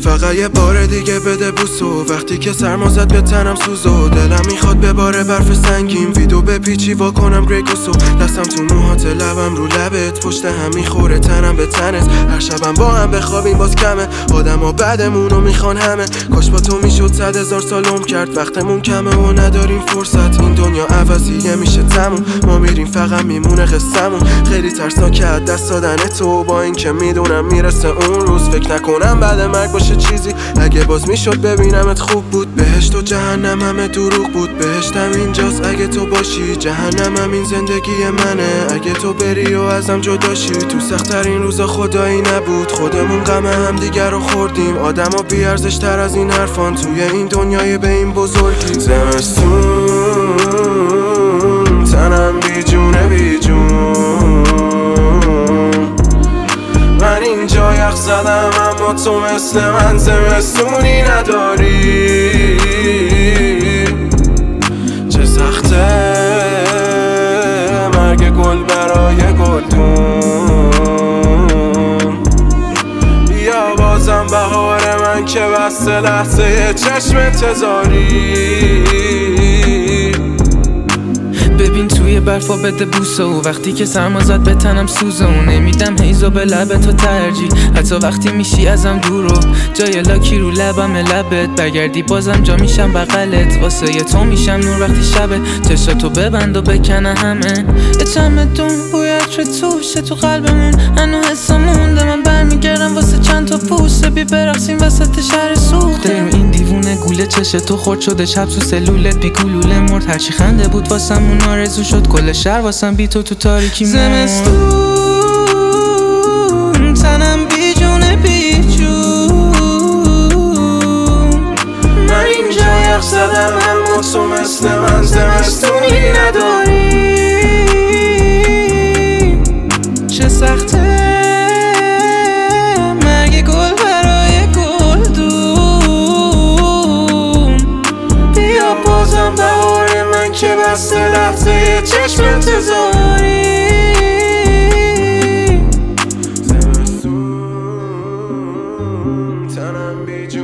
فقط یه بار دیگه بده بوسو، وقتی که سرما زد به تنم سوزو. دلم میخواد بباره برف سنگین، ویدو به پیچی وا کنم گریگوسو. دستم تو موهات، لبم رو لبت، پشت هم میخوره تنم به تنت. هر شبم با هم بخوابیم باز کمه، آدما بعدمونو میخوان همه. کاش با تو میشد 100,000 سال عمر کرد، وقتمون کمه و نداریم فرصت. این دنیا عوضیه میشه تموم، ما میریم فقط میمونه قصه‌مون. خیلی ترسناکه از دست دادن تو، با این که میدونم میرسه اون روز. فکر نکنم بعد مرگ باشه چیزی، اگه باز میشد ببینمت خوب بود. بهشت و جهنم همه دروغ بود، بهشتم اینجاست اگه تو باشی، جهنمم این زندگی منه اگه تو بری و ازم جداشی. تو سخت‌ترین روزا خدایی نبود، خودمون غم هم دیگر رو خوردیم. آدما بی‌ارزش تر از این حرفان توی این دنیای به این بزرگی. زمستون تنم بیجونه بیجون، من اینجا یخ زدم اما تو مثل من زمستونی نداری. چه سخته مرگ گل برای گلدون، بیا بازم بهار من که بسته لحظه چشم انتظاری. ببین توی برفا بده بوسو، وقتی که سرما زد به تنم سوزو. نمیدم هیزو به لبت و ترجیح، حتی وقتی میشی ازم دورو. جای لاکی رو لبم لبت، برگردی بازم جا میشم بغلت. واسه ی تو میشم نور وقتی شبه، چشاتو ببند و بکنه همه. یه چمدون بوی عطر توشه تو قلبمون، هنو حسا مونده. من برمیگردم واسه چند تا پوسه، بی برقصیم وسط شهر سوخته. این دیوونه گوله چش تو خورد شده، شب تو سلولت بی گلوله مرد. هرچی خنده بود واسمون آرزو شد، کل شهر واسم بی تو تاریکی مرد. زمستون تنم بی جونه بی جون، من اینجا یخ زدم اما تو مثل من زمستونی نداری. چه سخته مرگ گل برای گلدون، بیا بازم بهار من که بسته لحظه چشم انتظاری. زمستون تنم بیجون